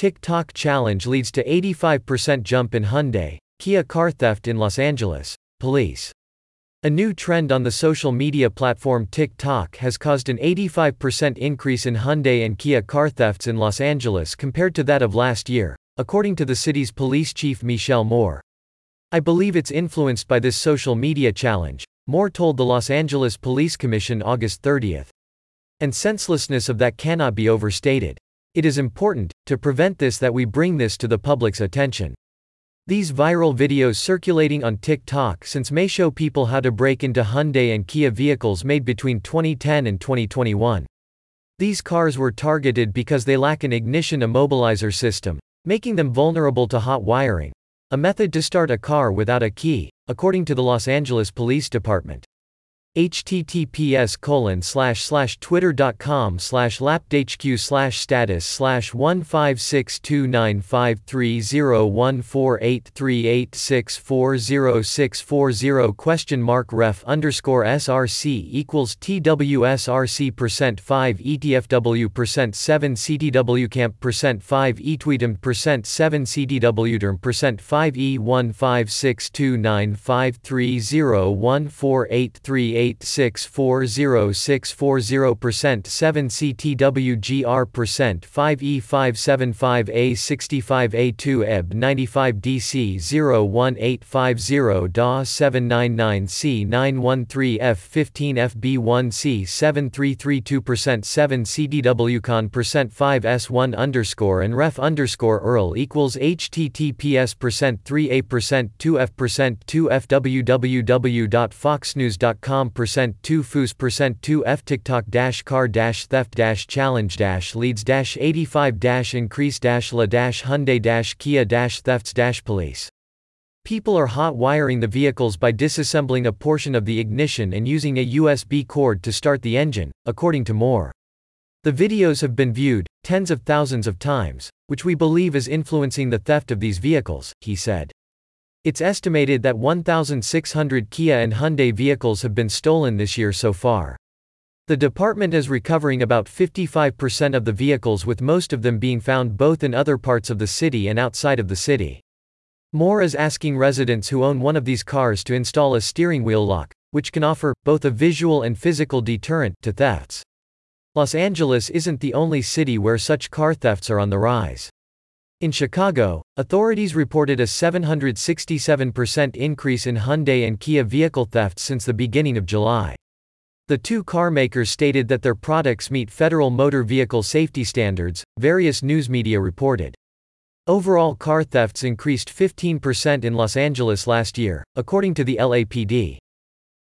TikTok challenge leads to 85% jump in Hyundai, Kia car theft in Los Angeles, police. A new trend on the social media platform TikTok has caused an 85% increase in Hyundai and Kia car thefts in Los Angeles compared to that of last year, according to the city's police chief Michelle Moore. "I believe it's influenced by this social media challenge," Moore told the Los Angeles Police Commission August 30. "And senselessness of that cannot be overstated. It is important, to prevent this, that we bring this to the public's attention." These viral videos circulating on TikTok since May show people how to break into Hyundai and Kia vehicles made between 2010 and 2021. These cars were targeted because they lack an ignition immobilizer system, making them vulnerable to hot wiring, a method to start a car without a key, according to the Los Angeles Police Department. https://twitter.com/lapdhq/status/15629538640640640%mark ref_TWSRC%5 ETFW%7 CTWCamp%5 eTweetem%7 CTWDerm%5 E1562953014838 8640640640%7 CTWGR%5 E575A65A2 EB 95 DC 01850 DA 799 C913 F15 FB1 C7332%7 CDWCon%5 S1_ and ref_Earl equals https://3A%2F%2FWWW.foxnews.com%2 FTikTok-car-theft-challenge-leads-85-increase-la-Hyundai-Kia-thefts-police. People are hot wiring the vehicles by disassembling a portion of the ignition and using a USB cord to start the engine, according to Moore. The videos have been viewed tens of thousands of times, which we believe is influencing the theft of these vehicles, he said. It's estimated that 1,600 Kia and Hyundai vehicles have been stolen this year so far. The department is recovering about 55% of the vehicles, with most of them being found both in other parts of the city and outside of the city. Moore is asking residents who own one of these cars to install a steering wheel lock, which can offer both a visual and physical deterrent to thefts. Los Angeles isn't the only city where such car thefts are on the rise. In Chicago, authorities reported a 767% increase in Hyundai and Kia vehicle thefts since the beginning of July. The two car makers stated that their products meet federal motor vehicle safety standards, various news media reported. Overall car thefts increased 15% in Los Angeles last year, according to the LAPD.